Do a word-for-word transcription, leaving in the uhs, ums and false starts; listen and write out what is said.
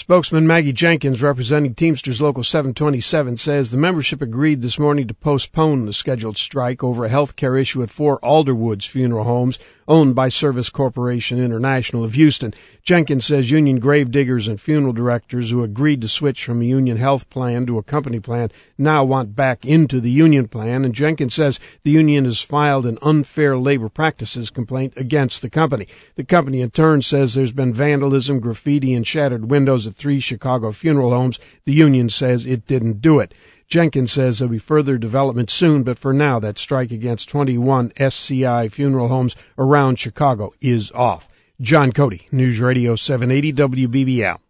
Spokesman Maggie Jenkins, representing Teamsters Local seven twenty-seven, says the membership agreed this morning to postpone the scheduled strike over a health care issue at four Alderwoods funeral homes owned by Service Corporation International of Houston. Jenkins says union gravediggers and funeral directors who agreed to switch from a union health plan to a company plan now want back into the union plan, and Jenkins says the union has filed an unfair labor practices complaint against the company. The company in turn says there's been vandalism, graffiti, and shattered windows at three Chicago funeral homes. The union says it didn't do it. Jenkins says there'll be further development soon, but for now, that strike against twenty-one S C I funeral homes around Chicago is off. John Cody, News Radio seven eighty W B B L.